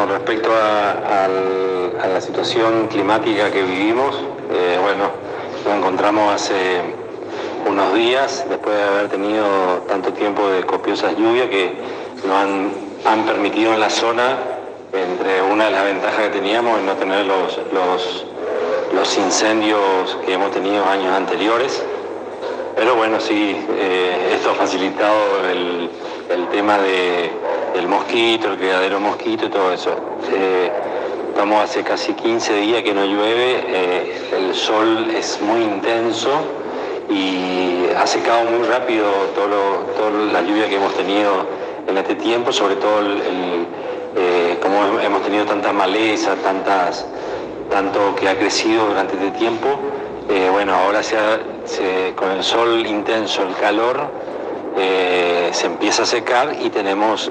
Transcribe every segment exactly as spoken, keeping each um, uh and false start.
con respecto a, al, a la situación climática que vivimos, eh, bueno, nos encontramos hace unos días, después de haber tenido tanto tiempo de copiosas lluvias que nos han, han permitido en la zona, entre una de las ventajas que teníamos, en no tener los, los, los incendios que hemos tenido años anteriores. Pero bueno, sí, eh, esto ha facilitado el, el tema de, del mosquito, el criadero mosquito y todo eso. Eh, estamos hace casi quince días que no llueve, eh, el sol es muy intenso y ha secado muy rápido todo lo, toda la lluvia que hemos tenido en este tiempo, sobre todo el, el, eh, como hemos tenido tantas malezas, tantas, tanto que ha crecido durante este tiempo. Eh, bueno, ahora se ha, se, con el sol intenso, el calor, eh, se empieza a secar y tenemos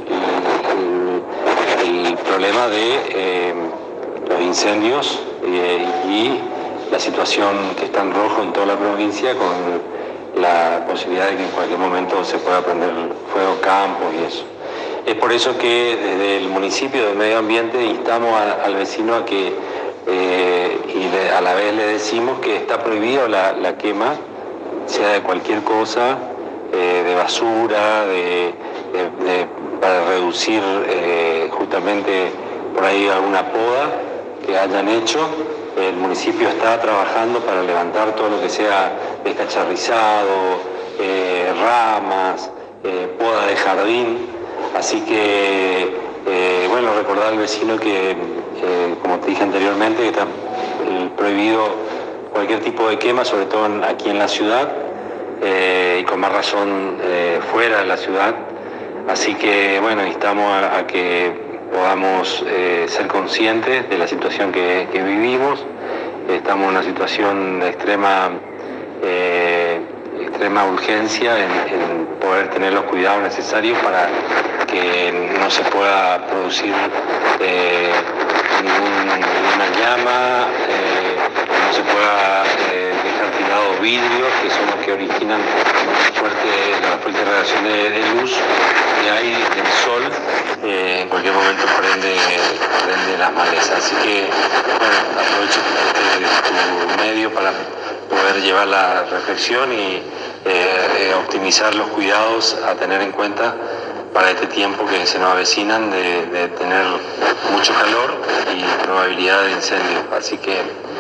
el, el, el problema de eh, los incendios eh, y la situación que está en rojo en toda la provincia, con la posibilidad de que en cualquier momento se pueda prender fuego campos y eso. Es por eso que desde el municipio de Medio Ambiente instamos a, al vecino a que Eh, y de, a la vez le decimos que está prohibido la, la quema, sea de cualquier cosa, eh, de basura, de, de, de, para reducir eh, justamente por ahí alguna poda que hayan hecho. El municipio está trabajando para levantar todo lo que sea descacharrizado, eh, ramas, eh, poda de jardín, así que Eh, bueno, recordar al vecino que, eh, como te dije anteriormente, que está eh, prohibido cualquier tipo de quema, sobre todo en, aquí en la ciudad, eh, y con más razón eh, fuera de la ciudad. Así que, bueno, instamos a, a que podamos eh, ser conscientes de la situación que, que vivimos. Estamos en una situación de extrema, eh, extrema urgencia en, en poder tener los cuidados necesarios para que no se pueda producir eh, ningún, ninguna llama, eh, no se pueda eh, dejar tirados vidrios, que son los que originan fuerte, la fuerte radiación de, de luz que hay del sol, eh, en cualquier momento prende, prende las malezas. Así que, bueno, aprovecho este, tu medio para poder llevar la reflexión y eh, eh, optimizar los cuidados a tener en cuenta para este tiempo que se nos avecinan de, de tener mucho calor y probabilidad de incendio. Así que